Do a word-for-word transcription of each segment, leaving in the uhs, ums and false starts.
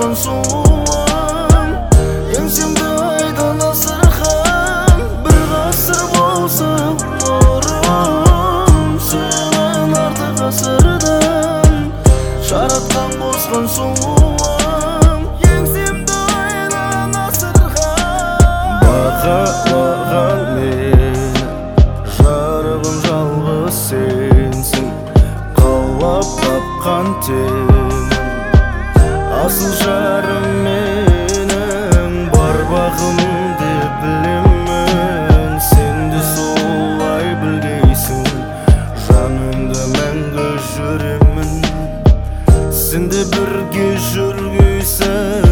қосқан суым, еңсемді айдан асырған, бір ғасыр болса нұрым, сүйген артық ғасырдан, жаратқан қосқан суым, еңсемді айдан асырған. Бақалаған мені, жарығым жалғыз сенсің, қалап тапқан теңім, асыл жарым менің, бар бағым деп білемін. Сен де солай білгейсің, жанымда мәңгі жүремін. Сен де бірге жүргейсің,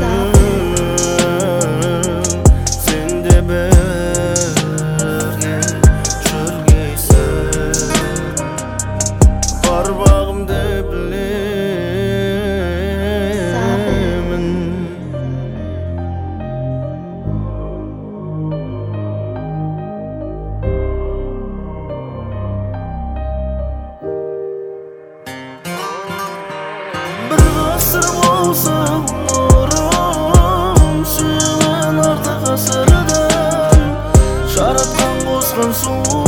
сен де бірге жүргейсің, бар бағым деп білемін. Бір ғасыр болса нұрым, сүйген артық ғасырдан, жаратқан қосқан суым.